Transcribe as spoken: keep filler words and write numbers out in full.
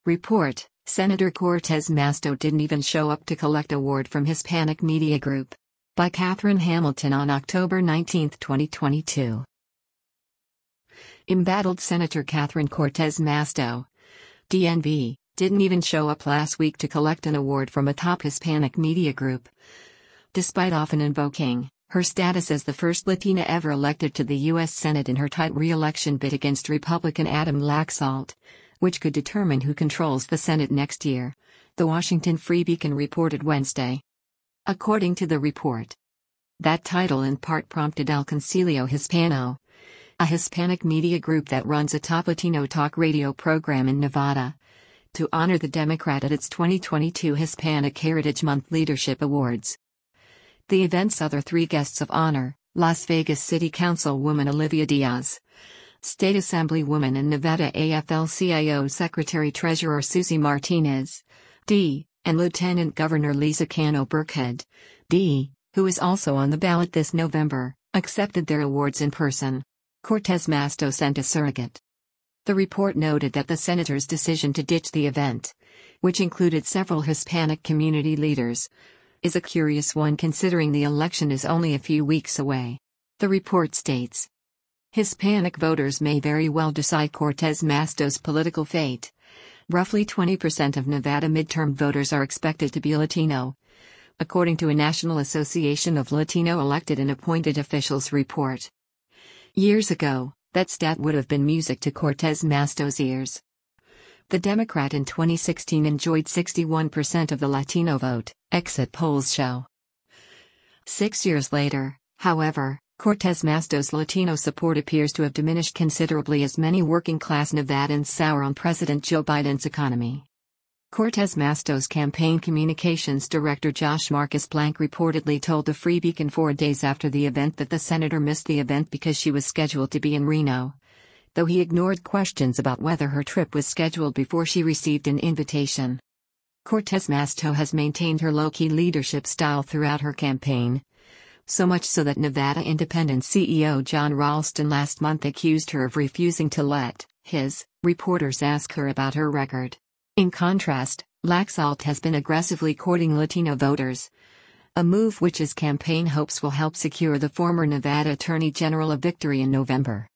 Report: Senator Cortez Masto didn't even show up to collect award from Hispanic Media Group. By Catherine Hamilton on October nineteenth, twenty twenty-two. Embattled Senator Catherine Cortez Masto, D N V, didn't even show up last week to collect an award from a top Hispanic media group. Despite often invoking her status as the first Latina ever elected to the U S Senate in her tight re-election bid against Republican Adam Laxalt, which could determine who controls the Senate next year, the Washington Free Beacon reported Wednesday. According to the report, that title in part prompted El Concilio Hispano, a Hispanic media group that runs a top Latino talk radio program in Nevada, to honor the Democrat at its twenty twenty-two Hispanic Heritage Month Leadership Awards. The event's other three guests of honor, Las Vegas City Councilwoman Olivia Diaz, State Assemblywoman and Nevada A F L C I O Secretary-Treasurer Susie Martinez, D., and Lieutenant Governor Lisa Cano Burkhead, D., who is also on the ballot this November, accepted their awards in person. Cortez Masto sent a surrogate. The report noted that the senator's decision to ditch the event, which included several Hispanic community leaders, is a curious one considering the election is only a few weeks away. The report states, Hispanic voters may very well decide Cortez Masto's political fate. Roughly twenty percent of Nevada midterm voters are expected to be Latino, according to a National Association of Latino Elected and Appointed Officials report. Years ago, that stat would have been music to Cortez Masto's ears. The Democrat in twenty sixteen enjoyed sixty-one percent of the Latino vote, exit polls show. Six years later, however, Cortez Masto's Latino support appears to have diminished considerably as many working-class Nevadans sour on President Joe Biden's economy. Cortez Masto's campaign communications director Josh Marcus Blank reportedly told the Free Beacon four days after the event that the senator missed the event because she was scheduled to be in Reno, though he ignored questions about whether her trip was scheduled before she received an invitation. Cortez Masto has maintained her low-key leadership style throughout her campaign, so much so that Nevada Independent C E O John Ralston last month accused her of refusing to let his reporters ask her about her record. In contrast, Laxalt has been aggressively courting Latino voters, a move which his campaign hopes will help secure the former Nevada Attorney General a victory in November.